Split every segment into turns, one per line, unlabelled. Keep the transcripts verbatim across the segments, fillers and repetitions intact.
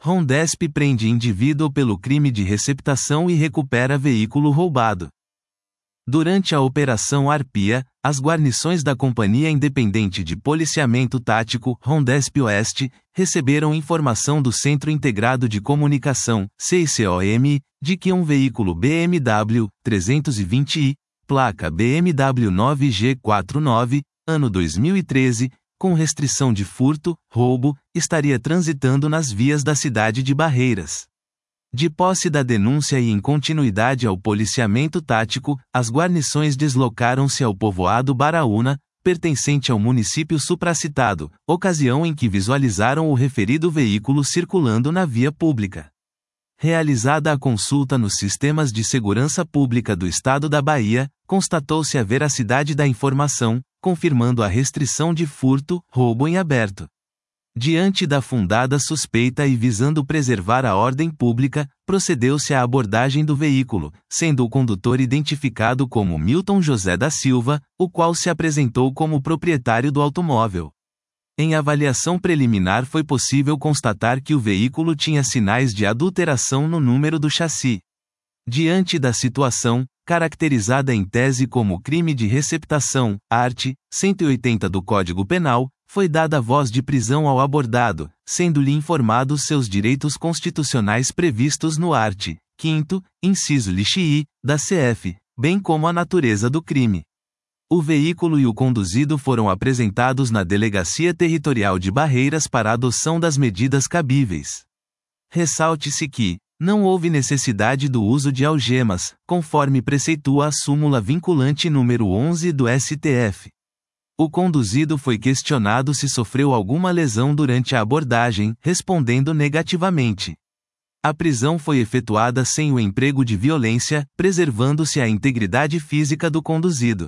Rondesp prende indivíduo pelo crime de receptação e recupera veículo roubado. Durante a Operação Arpia, as guarnições da Companhia Independente de Policiamento Tático, Rondesp Oeste, receberam informação do Centro Integrado de Comunicação, C I C O M, de que um veículo B M W trezentos e vinte i, placa B M W nove G quarenta e nove, ano dois mil e treze, com restrição de furto, roubo, estaria transitando nas vias da cidade de Barreiras. De posse da denúncia e em continuidade ao policiamento tático, as guarnições deslocaram-se ao povoado Baraúna, pertencente ao município supracitado, ocasião em que visualizaram o referido veículo circulando na via pública. Realizada a consulta nos sistemas de segurança pública do Estado da Bahia, constatou-se a veracidade da informação, confirmando a restrição de furto, roubo em aberto. Diante da fundada suspeita e visando preservar a ordem pública, procedeu-se à abordagem do veículo, sendo o condutor identificado como Milton José da Silva, o qual se apresentou como proprietário do automóvel. Em avaliação preliminar foi possível constatar que o veículo tinha sinais de adulteração no número do chassi. Diante da situação, caracterizada em tese como crime de receptação, art. cento e oitenta do Código Penal, foi dada voz de prisão ao abordado, sendo-lhe informados seus direitos constitucionais previstos no art. quinto, inciso lixi, da C F, bem como a natureza do crime. O veículo e o conduzido foram apresentados na Delegacia Territorial de Barreiras para a adoção das medidas cabíveis. Ressalte-se que não houve necessidade do uso de algemas, conforme preceitua a súmula vinculante número onze do S T F. O conduzido foi questionado se sofreu alguma lesão durante a abordagem, respondendo negativamente. A prisão foi efetuada sem o emprego de violência, preservando-se a integridade física do conduzido.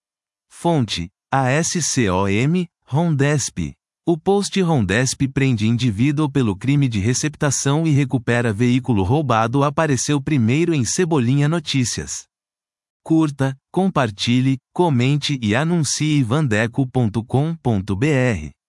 Fonte: A S C O M, Rondesp. O post Rondesp prende indivíduo pelo crime de receptação e recupera veículo roubado apareceu primeiro em Cebolinha Notícias. Curta, compartilhe, comente e anuncie vandeco ponto com ponto br.